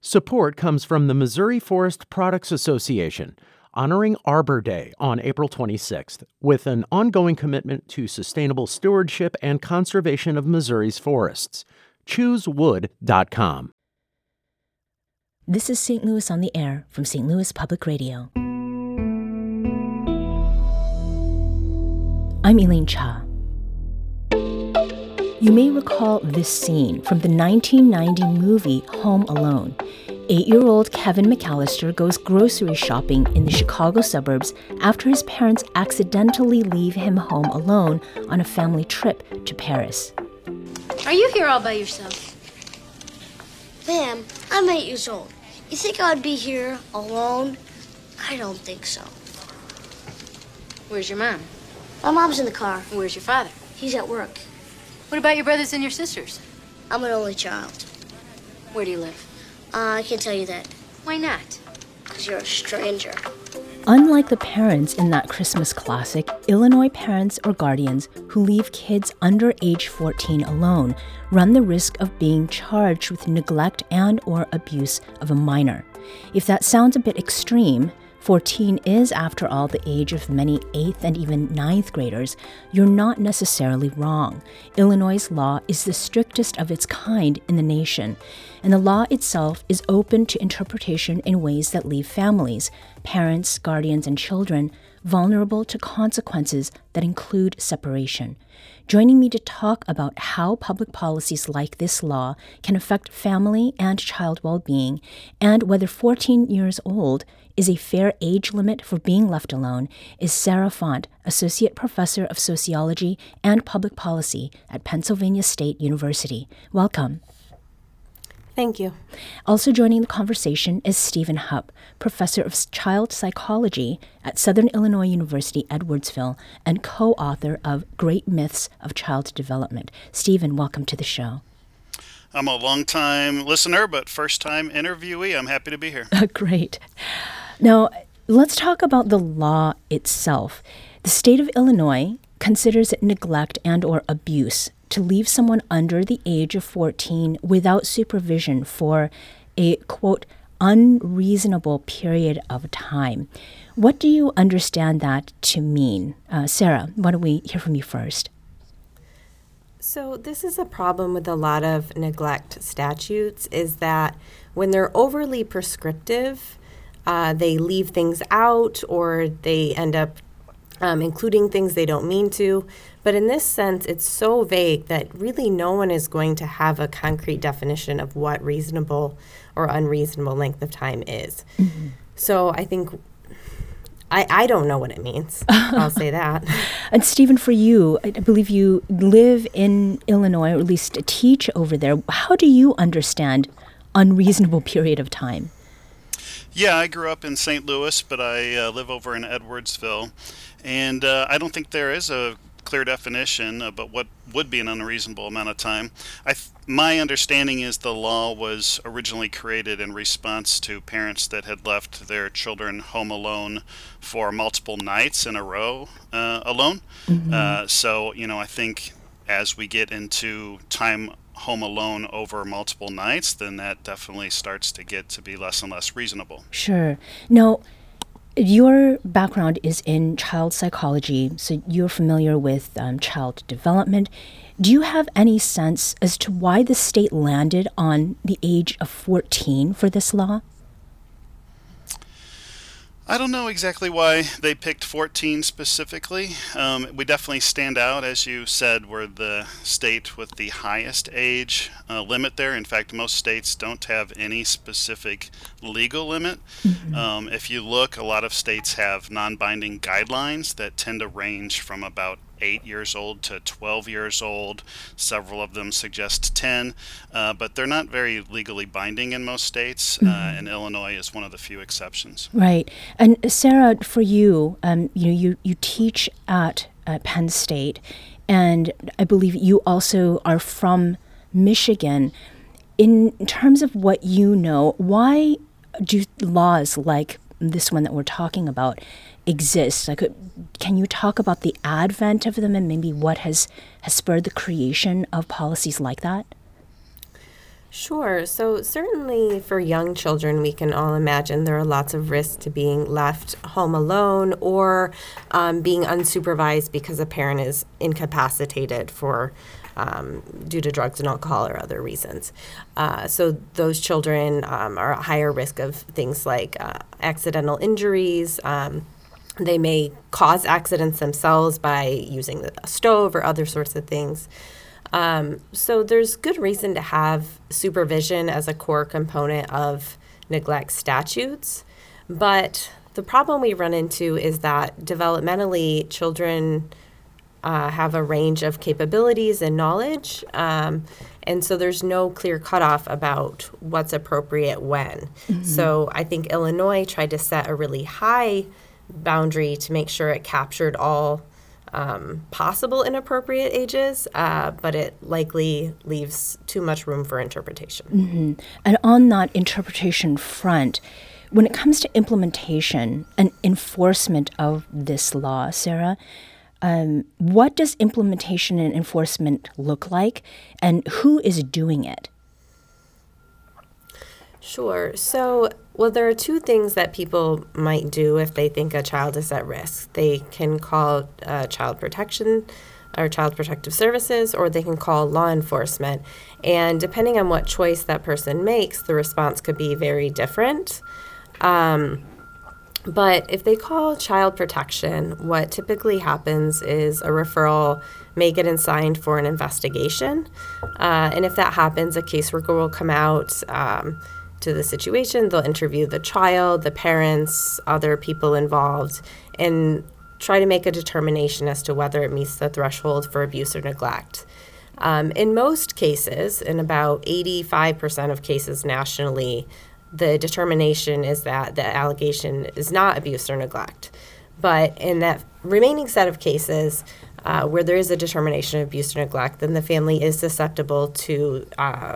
Support comes from the Missouri Forest Products Association, honoring Arbor Day on April 26th, with an ongoing commitment to sustainable stewardship and conservation of Missouri's forests. ChooseWood.com. This is St. Louis on the Air from St. Louis Public Radio. I'm Elaine Cha. You may recall this scene from the 1990 movie Home Alone. 8-year-old Kevin McAllister goes grocery shopping in the Chicago suburbs after his parents accidentally leave him home alone on a family trip to Paris. Are you here all by yourself? Ma'am, I'm 8 years old. You think I'd be here alone? I don't think so. Where's your mom? My mom's in the car. Where's your father? He's at work. What about your brothers and your sisters? I'm an only child. Where do you live? I can't tell you that. Why not? Because you're a stranger. Unlike the parents in that Christmas classic, Illinois parents or guardians who leave kids under age 14 alone run the risk of being charged with neglect and or abuse of a minor. If that sounds a bit extreme, 14 is, after all, the age of many 8th and even 9th graders, you're not necessarily wrong. Illinois' law is the strictest of its kind in the nation, and the law itself is open to interpretation in ways that leave families, parents, guardians, and children vulnerable to consequences that include separation. Joining me to talk about how public policies like this law can affect family and child well-being, and whether 14 years old is a fair age limit for being left alone, is Sarah Font, Associate Professor of Sociology and Public Policy at Pennsylvania State University. Welcome. Thank you. Also joining the conversation is Stephen Hupp, Professor of Child Psychology at Southern Illinois University, Edwardsville, and co-author of Great Myths of Child Development. Stephen, welcome to the show. I'm a long-time listener, but first-time interviewee. I'm happy to be here. Great. Now, let's talk about the law itself. The state of Illinois considers it neglect and or abuse to leave someone under the age of 14 without supervision for a, quote, unreasonable period of time. What do you understand that to mean? Sarah, why don't we hear from you first? So this is a problem with a lot of neglect statutes, is that when they're overly prescriptive, they leave things out or they end up including things they don't mean to. But in this sense, it's so vague that really no one is going to have a concrete definition of what reasonable or unreasonable length of time is. Mm-hmm. So I think I don't know what it means. I'll say that. And Stephen, for you, I believe you live in Illinois, or at least teach over there. How do you understand unreasonable period of time? Yeah, I grew up in St. Louis, but I live over in Edwardsville. And I don't think there is a clear definition about what would be an unreasonable amount of time. My understanding is the law was originally created in response to parents that had left their children home alone for multiple nights in a row alone. Mm-hmm. So, I think as we get into time home alone over multiple nights, then that definitely starts to get to be less and less reasonable. Sure. Now, your background is in child psychology, so you're familiar with child development. Do you have any sense as to why the state landed on the age of 14 for this law? I don't know exactly why they picked 14 specifically. We definitely stand out, as you said, we're the state with the highest age limit there. In fact, most states don't have any specific legal limit. Mm-hmm. If you look, a lot of states have non-binding guidelines that tend to range from about 8 years old to 12 years old. Several of them suggest 10, but they're not very legally binding in most states, and Illinois is one of the few exceptions. Right. And Sarah, for you, you teach at Penn State, and I believe you also are from Michigan. In terms of what you know, why do laws like this one that we're talking about exist? Like, can you talk about the advent of them and maybe what has spurred the creation of policies like that? Sure. So certainly for young children, we can all imagine there are lots of risks to being left home alone or being unsupervised because a parent is incapacitated for due to drugs and alcohol or other reasons. So those children are at higher risk of things like accidental injuries. They may cause accidents themselves by using a stove or other sorts of things. So there's good reason to have supervision as a core component of neglect statutes. But the problem we run into is that developmentally, children have a range of capabilities and knowledge. And so there's no clear cutoff about what's appropriate when. Mm-hmm. So I think Illinois tried to set a really high boundary to make sure it captured all possible inappropriate ages, but it likely leaves too much room for interpretation. Mm-hmm. And on that interpretation front, when it comes to implementation and enforcement of this law, Sarah, what does implementation and enforcement look like, and who is doing it? Sure. So, well, there are two things that people might do if they think a child is at risk. They can call child protection or child protective services, or they can call law enforcement. And depending on what choice that person makes, the response could be very different. But if they call child protection, what typically happens is a referral may get assigned for an investigation. And if that happens, a caseworker will come out to the situation. They'll interview the child, the parents, other people involved, and try to make a determination as to whether it meets the threshold for abuse or neglect. In most cases, in about 85% of cases nationally, the determination is that the allegation is not abuse or neglect. But in that remaining set of cases where there is a determination of abuse or neglect, then the family is susceptible to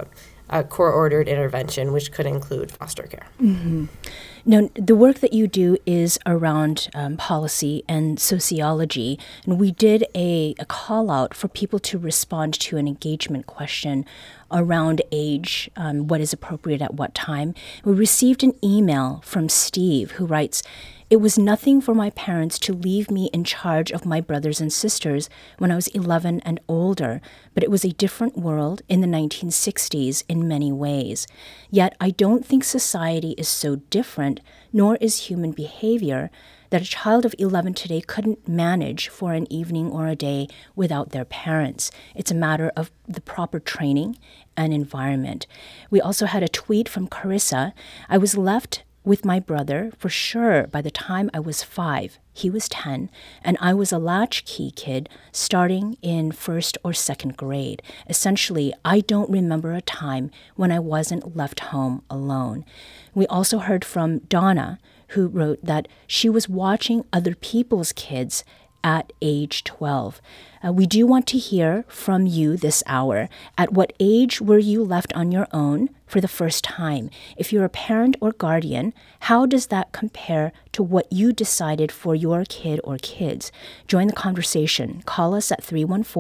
a court-ordered intervention, which could include foster care. Mm-hmm. Now, the work that you do is around policy and sociology, and we did a call-out for people to respond to an engagement question around age, what is appropriate at what time. We received an email from Steve who writes, "It was nothing for my parents to leave me in charge of my brothers and sisters when I was 11 and older, but it was a different world in the 1960s in many ways. Yet I don't think society is so different, nor is human behavior, that a child of 11 today couldn't manage for an evening or a day without their parents. It's a matter of the proper training and environment." We also had a tweet from Carissa. "I was left with my brother, for sure, by the time I was 5. He was 10, and I was a latchkey kid starting in first or second grade. Essentially, I don't remember a time when I wasn't left home alone." We also heard from Donna, who wrote that she was watching other people's kids at age 12. We do want to hear from you this hour. At what age were you left on your own for the first time? If you're a parent or guardian, how does that compare to what you decided for your kid or kids? Join the conversation. Call us at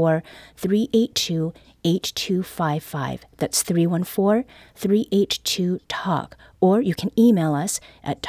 314-382-8255. That's 314-382-TALK. Or you can email us at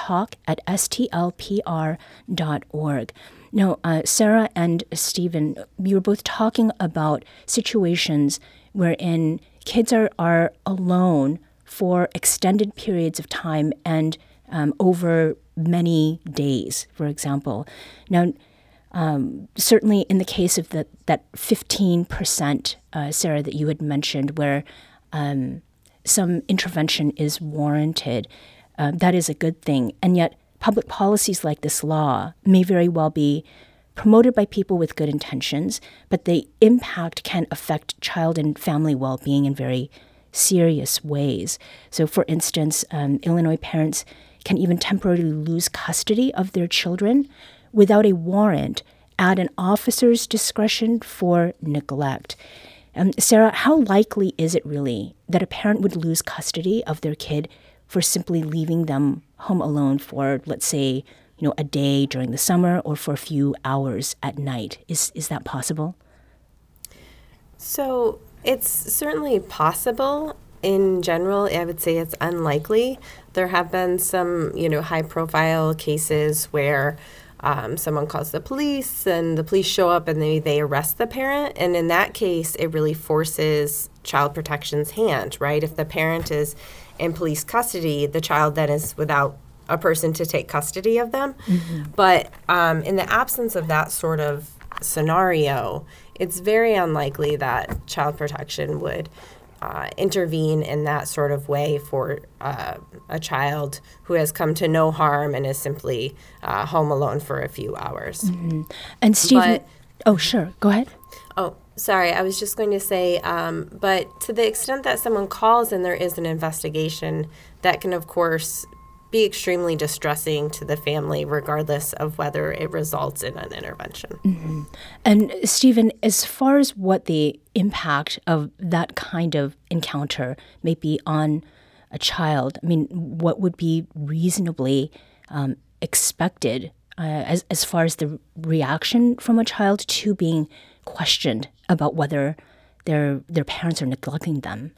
talk@stlpr.org. Now, Sarah and Stephen, you were both talking about situations wherein kids are alone for extended periods of time and over many days, for example. Now, certainly in the case of that 15%, Sarah, that you had mentioned, where some intervention is warranted, that is a good thing. And yet, public policies like this law may very well be promoted by people with good intentions, but the impact can affect child and family well-being in very serious ways. So, for instance, Illinois parents can even temporarily lose custody of their children without a warrant at an officer's discretion for neglect. Sarah, how likely is it really that a parent would lose custody of their kid for simply leaving them home alone for, let's say, a day during the summer or for a few hours at night? Is that possible? So it's certainly possible. in general, I would say it's unlikely. There have been some, high-profile cases where someone calls the police and the police show up and they arrest the parent. And in that case, it really forces child protection's hand, right? If the parent is in police custody, the child then is without a person to take custody of them. Mm-hmm. But in the absence of that sort of scenario, it's very unlikely that child protection would intervene in that sort of way for a child who has come to no harm and is simply home alone for a few hours. Mm-hmm. And Stephen, sure, go ahead. Oh, sorry, I was just going to say, but to the extent that someone calls and there is an investigation, that can, of course, be extremely distressing to the family, regardless of whether it results in an intervention. Mm-hmm. And Stephen, as far as what the impact of that kind of encounter may be on a child, I mean, what would be reasonably expected as far as the reaction from a child to being questioned about whether their parents are neglecting them?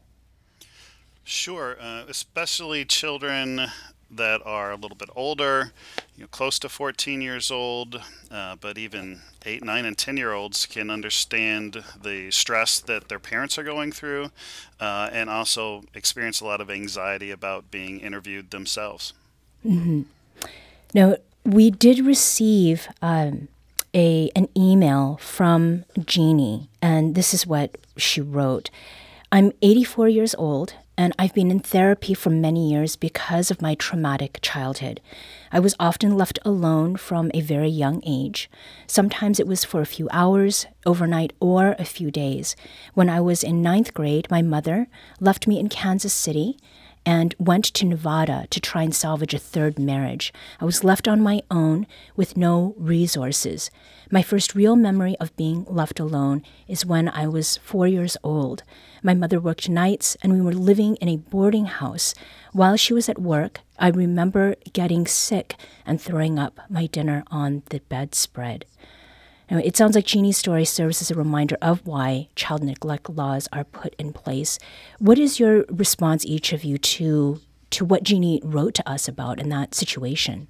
Sure, especially children that are a little bit older, close to 14 years old, but even 8, 9, and 10-year-olds can understand the stress that their parents are going through and also experience a lot of anxiety about being interviewed themselves. Mm-hmm. Now, we did receive an email from Jeannie, and this is what she wrote. I'm 84 years old, and I've been in therapy for many years because of my traumatic childhood. I was often left alone from a very young age. Sometimes it was for a few hours, overnight, or a few days. When I was in 9th grade, my mother left me in Kansas City and went to Nevada to try and salvage a third marriage. I was left on my own with no resources. My first real memory of being left alone is when I was 4 years old. My mother worked nights, and we were living in a boarding house. While she was at work, I remember getting sick and throwing up my dinner on the bedspread. Now, it sounds like Jeannie's story serves as a reminder of why child neglect laws are put in place. What is your response, each of you, to what Jeannie wrote to us about in that situation?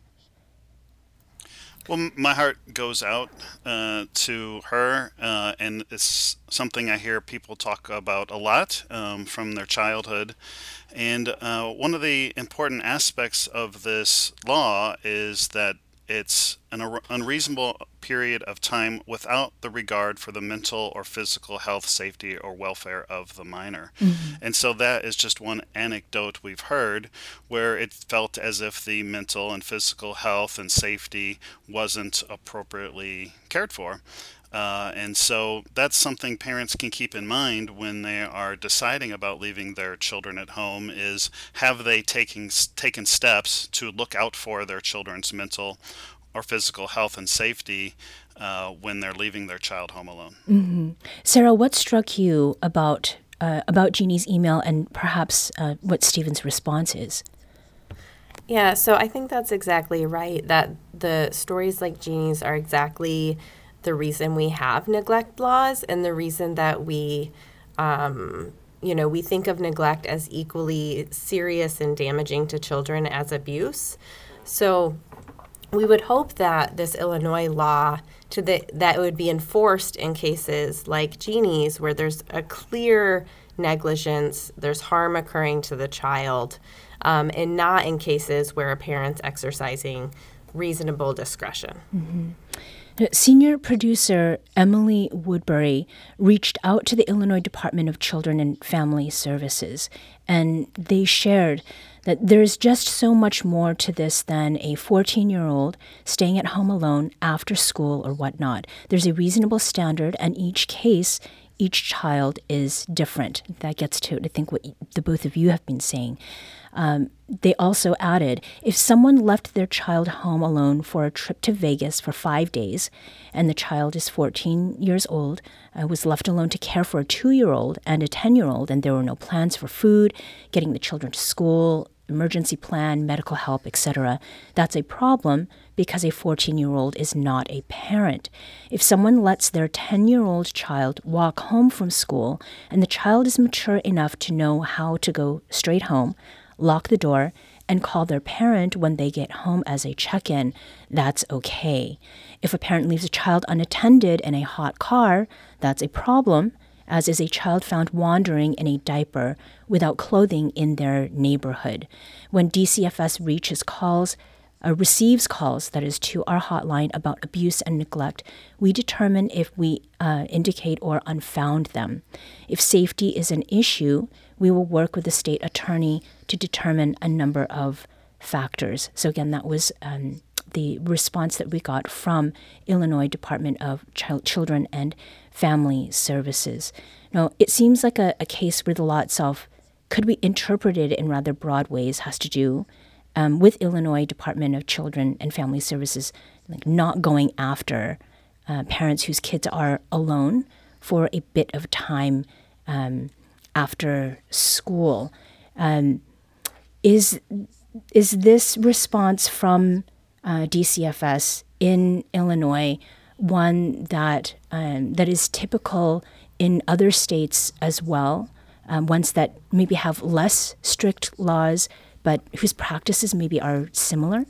Well, my heart goes out to her, and it's something I hear people talk about a lot from their childhood. And one of the important aspects of this law is that it's an unreasonable period of time without the regard for the mental or physical health, safety, or welfare of the minor. Mm-hmm. And so that is just one anecdote we've heard where it felt as if the mental and physical health and safety wasn't appropriately cared for. And so that's something parents can keep in mind when they are deciding about leaving their children at home is, have they taken steps to look out for their children's mental or physical health and safety when they're leaving their child home alone? Mm-hmm. Sarah, what struck you about Jeannie's email and perhaps what Stephen's response is? Yeah, so I think that's exactly right, that the stories like Jeannie's are exactly the reason we have neglect laws and the reason that we think of neglect as equally serious and damaging to children as abuse. So we would hope that this Illinois law that would be enforced in cases like Jeannie's, where there's a clear negligence, there's harm occurring to the child, and not in cases where a parent's exercising reasonable discretion. Mm-hmm. Senior producer Emily Woodbury reached out to the Illinois Department of Children and Family Services, and they shared that there's just so much more to this than a 14-year-old staying at home alone after school or whatnot. There's a reasonable standard, and each child is different. That gets to, I think, what the both of you have been saying. They also added, if someone left their child home alone for a trip to Vegas for 5 days, and the child is 14 years old, was left alone to care for a 2-year-old and a 10-year-old, and there were no plans for food, getting the children to school, emergency plan, medical help, etc. That's a problem because a 14-year-old is not a parent. If someone lets their 10-year-old child walk home from school and the child is mature enough to know how to go straight home, lock the door, and call their parent when they get home as a check-in, that's okay. If a parent leaves a child unattended in a hot car, that's a problem, as is a child found wandering in a diaper without clothing in their neighborhood. When DCFS receives calls, that is, to our hotline about abuse and neglect, we determine if we indicate or unfound them. If safety is an issue, we will work with the state attorney to determine a number of factors. So again, that was the response that we got from Illinois Department of Children and Family Services. Now, it seems like a case where the law itself could be interpreted in rather broad ways, has to do with Illinois Department of Children and Family Services like not going after parents whose kids are alone for a bit of time after school. Is this response from DCFS in Illinois one that is typical in other states as well, ones that maybe have less strict laws, but whose practices maybe are similar?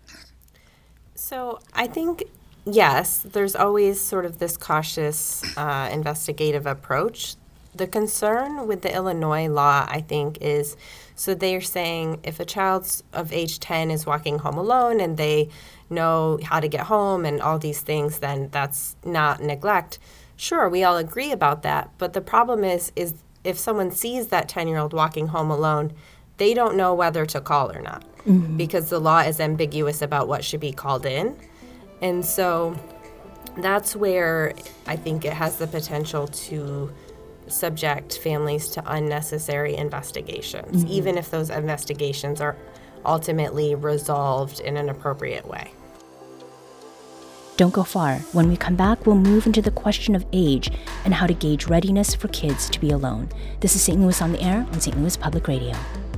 So I think, yes, there's always sort of this cautious investigative approach. The concern with the Illinois law, I think, is so they're saying if a child of age 10 is walking home alone and they know how to get home and all these things, then that's not neglect. Sure, we all agree about that. But the problem is if someone sees that 10-year-old walking home alone, they don't know whether to call or not because the law is ambiguous about what should be called in. And so that's where I think it has the potential to subject families to unnecessary investigations, even if those investigations are ultimately resolved in an appropriate way. Don't go far. When we come back, we'll move into the question of age and how to gauge readiness for kids to be alone. This is St. Louis on the Air on St. Louis Public Radio.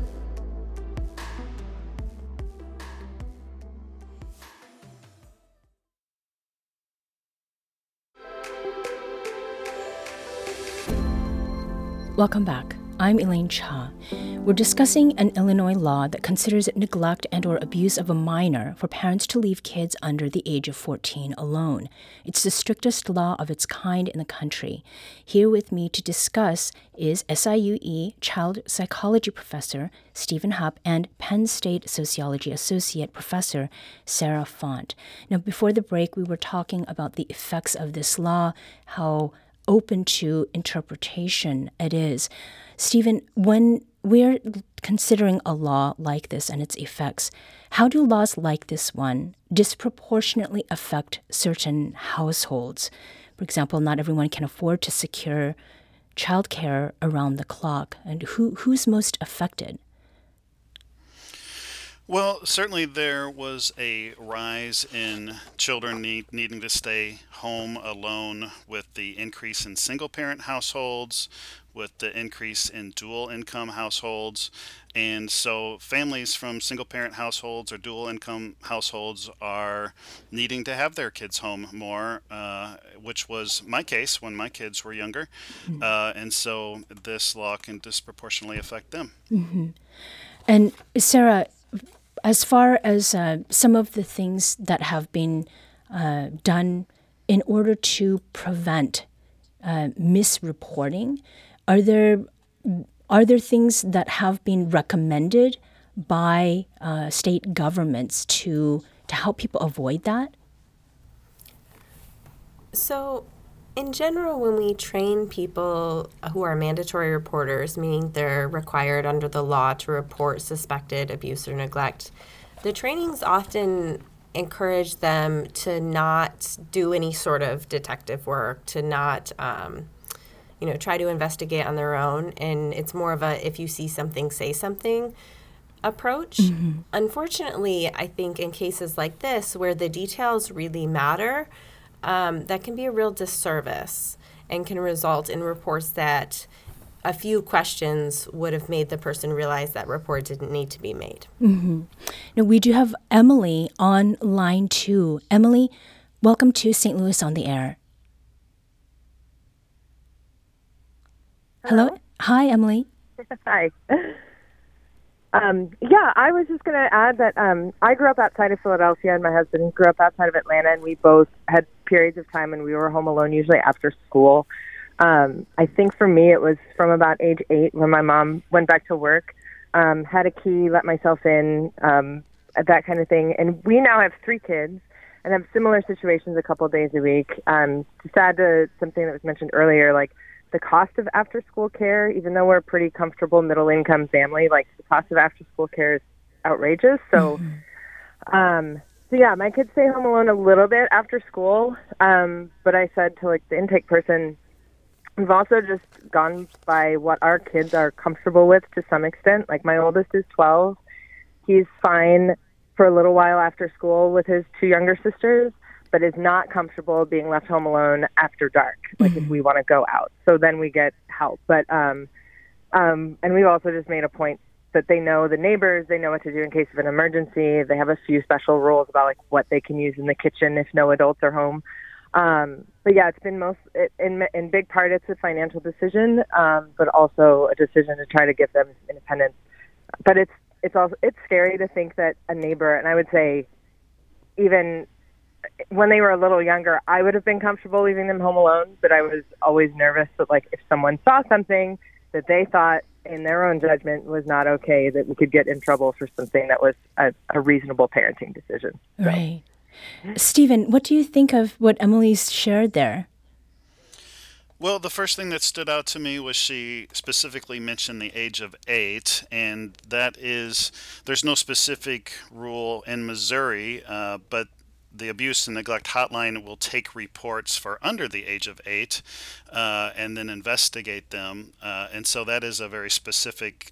Welcome back. I'm Elaine Cha. We're discussing an Illinois law that considers it neglect and or abuse of a minor for parents to leave kids under the age of 14 alone. It's the strictest law of its kind in the country. Here with me to discuss is SIUE Child Psychology Professor Stephen Hupp and Penn State Sociology Associate Professor Sarah Font. Now, before the break, we were talking about the effects of this law, how open to interpretation it is. Stephen, when we're considering a law like this and its effects, how do laws like this one disproportionately affect certain households? For example, not everyone can afford to secure childcare around the clock. And who's most affected? Well, certainly there was a rise in children needing to stay home alone with the increase in single-parent households, with the increase in dual-income households. And so families from single-parent households or dual-income households are needing to have their kids home more, which was my case when my kids were younger. And so this law can disproportionately affect them. Mm-hmm. And Sarah, as far as some of the things that have been done in order to prevent misreporting, are there things that have been recommended by state governments to help people avoid that? So, in general, when we train people who are mandatory reporters, meaning they're required under the law to report suspected abuse or neglect, the trainings often encourage them to not do any sort of detective work, to not try to investigate on their own. And it's more of a if you see something, say something approach. Mm-hmm. Unfortunately, I think in cases like this where the details really matter, that can be a real disservice and can result in reports that a few questions would have made the person realize that report didn't need to be made. Now, we do have Emily on line 2. Emily, welcome to St. Louis on the Air. Hello? Hi, Emily. Hi. I was just going to add that I grew up outside of Philadelphia, and my husband grew up outside of Atlanta, and we both had periods of time when we were home alone, usually after school. I think for me it was from about age 8 when my mom went back to work, had a key, let myself in, that kind of thing. And we now have 3 kids and have similar situations a couple of days a week. To add to something that was mentioned earlier, like the cost of after-school care, even though we're a pretty comfortable middle-income family, like the cost of after-school care is outrageous. So, my kids stay home alone a little bit after school. But I said to the intake person, we've also just gone by what our kids are comfortable with to some extent. Like my oldest is 12. He's fine for a little while after school with his 2 younger sisters, but is not comfortable being left home alone after dark, like if we want to go out. So then we get help. But and we've also just made a point that they know the neighbors, they know what to do in case of an emergency. They have a few special rules about what they can use in the kitchen if no adults are home. It's been in big part it's a financial decision, but also a decision to try to give them independence. But it's scary to think that a neighbor, and I would say even when they were a little younger, I would have been comfortable leaving them home alone, but I was always nervous that if someone saw something that they thought in their own judgment was not okay, that we could get in trouble for something that was a reasonable parenting decision. So. Right. Stephen, what do you think of what Emily's shared there? Well, the first thing that stood out to me was she specifically mentioned the age of 8, and that is, there's no specific rule in Missouri, but the Abuse and Neglect Hotline will take reports for under the age of 8 and then investigate them. And so that is a very specific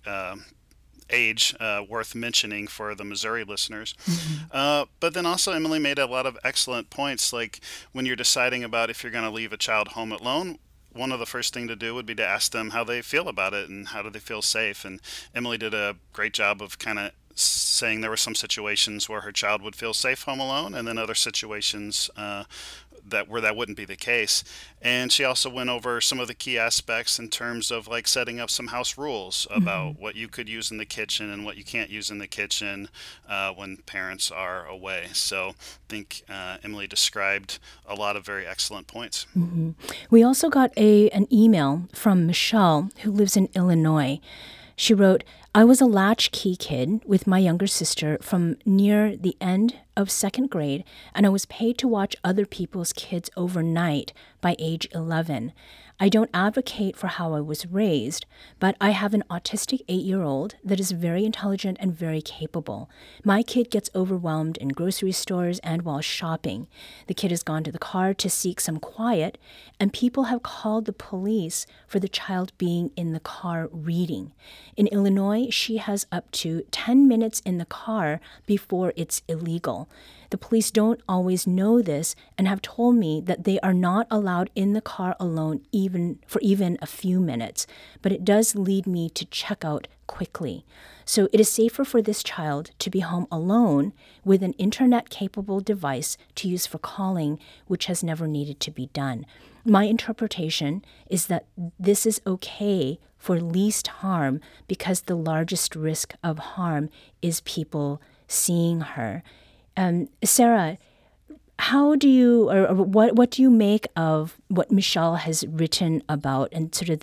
age worth mentioning for the Missouri listeners. But then also Emily made a lot of excellent points, like when you're deciding about if you're going to leave a child home alone, one of the first thing to do would be to ask them how they feel about it and how do they feel safe. And Emily did a great job of kind of saying there were some situations where her child would feel safe home alone, and then other situations that wouldn't be the case. And she also went over some of the key aspects in terms of setting up some house rules about what you could use in the kitchen and what you can't use in the kitchen when parents are away. So I think Emily described a lot of very excellent points. We also got an email from Michelle, who lives in Illinois. She wrote, I was a latchkey kid with my younger sister from near the end of 2nd grade, and I was paid to watch other people's kids overnight by age 11. I don't advocate for how I was raised, but I have an autistic 8-year-old that is very intelligent and very capable. My kid gets overwhelmed in grocery stores and while shopping. The kid has gone to the car to seek some quiet, and people have called the police for the child being in the car reading. In Illinois, she has up to 10 minutes in the car before it's illegal. The police don't always know this and have told me that they are not allowed in the car alone even a few minutes, but it does lead me to check out quickly. So it is safer for this child to be home alone with an internet-capable device to use for calling, which has never needed to be done. My interpretation is that this is okay for least harm because the largest risk of harm is people seeing her. Sarah, how do you, or what do you make of what Michelle has written about and sort of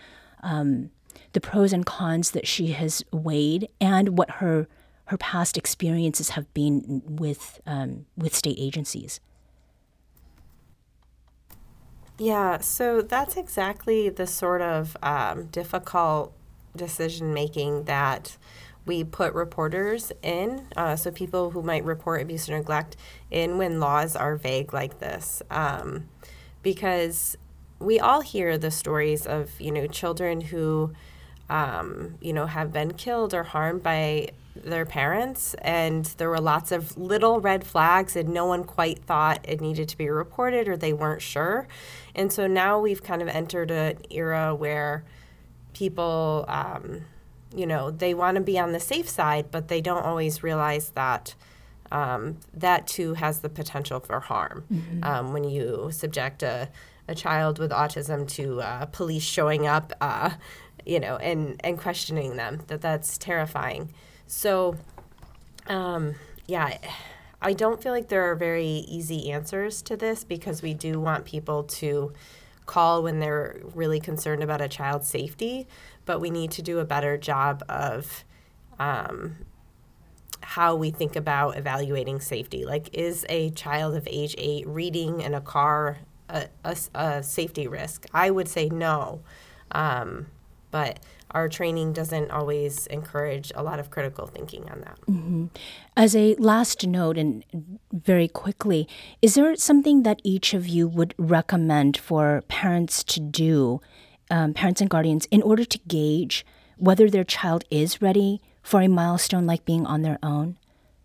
the pros and cons that she has weighed, and what her past experiences have been with state agencies? Yeah, so that's exactly the sort of difficult decision-making that we put reporters in, so people who might report abuse or neglect in when laws are vague like this. Because we all hear the stories of, children who, have been killed or harmed by their parents, and there were lots of little red flags and no one quite thought it needed to be reported or they weren't sure. And so now we've kind of entered an era where people, they want to be on the safe side, but they don't always realize that that too has the potential for harm. When you subject a child with autism to police showing up, and questioning them, that's terrifying. So, I don't feel like there are very easy answers to this, because we do want people to call when they're really concerned about a child's safety, but we need to do a better job of how we think about evaluating safety. Like, is a child of age 8 reading in a car a safety risk? I would say no, but our training doesn't always encourage a lot of critical thinking on that. As a last note, and very quickly, is there something that each of you would recommend for parents to do, parents and guardians, in order to gauge whether their child is ready for a milestone like being on their own?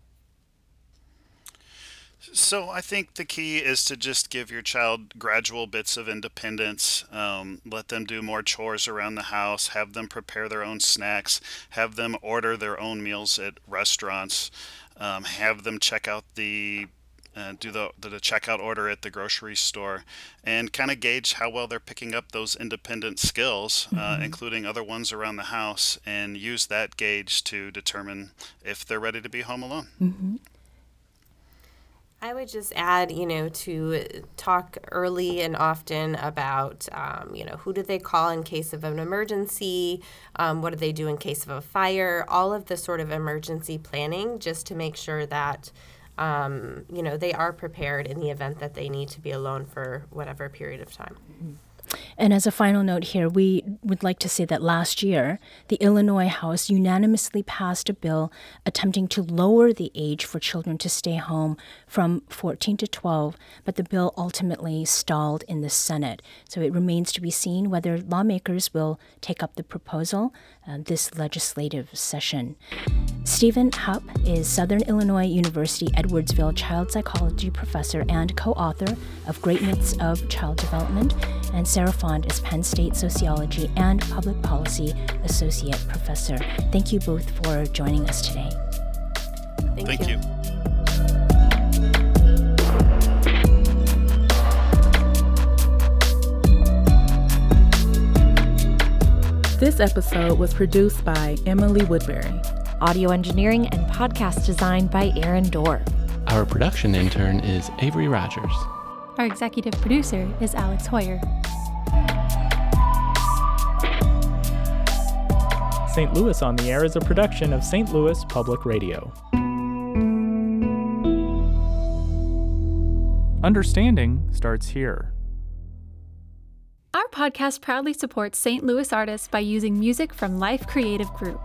So I think the key is to just give your child gradual bits of independence. Let them do more chores around the house, have them prepare their own snacks, have them order their own meals at restaurants, have them check out do the checkout order at the grocery store, and kind of gauge how well they're picking up those independent skills, including other ones around the house, and use that gauge to determine if they're ready to be home alone. I would just add, to talk early and often about, who do they call in case of an emergency? What do they do in case of a fire? All of the sort of emergency planning, just to make sure that, they are prepared in the event that they need to be alone for whatever period of time. And as a final note here, we would like to say that last year, the Illinois House unanimously passed a bill attempting to lower the age for children to stay home from 14 to 12, but the bill ultimately stalled in the Senate. So it remains to be seen whether lawmakers will take up the proposal this legislative session. Stephen Hupp is Southern Illinois University Edwardsville child psychology professor and co-author of Great Myths of Child Development, and Sarah Fond is Penn State sociology and public policy associate professor. Thank you both for joining us today. Thank you. This episode was produced by Emily Woodbury. Audio engineering and podcast design by Aaron Dorr. Our production intern is Avery Rogers. Our executive producer is Alex Hoyer. St. Louis on the Air is a production of St. Louis Public Radio. Understanding starts here. Our podcast proudly supports St. Louis artists by using music from Life Creative Group.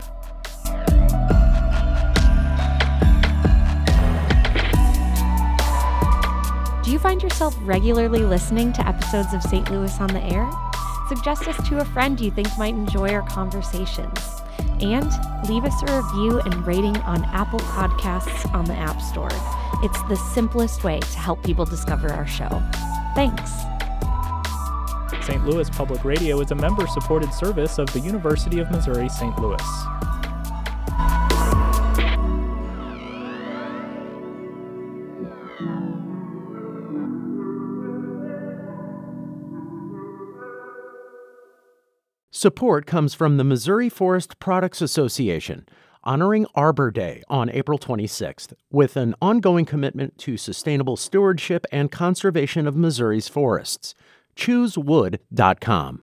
Do you find yourself regularly listening to episodes of St. Louis on the Air? Suggest us to a friend you think might enjoy our conversations. And leave us a review and rating on Apple Podcasts on the App Store. It's the simplest way to help people discover our show. Thanks. St. Louis Public Radio is a member-supported service of the University of Missouri St. Louis. Support comes from the Missouri Forest Products Association, honoring Arbor Day on April 26th, with an ongoing commitment to sustainable stewardship and conservation of Missouri's forests. ChooseWood.com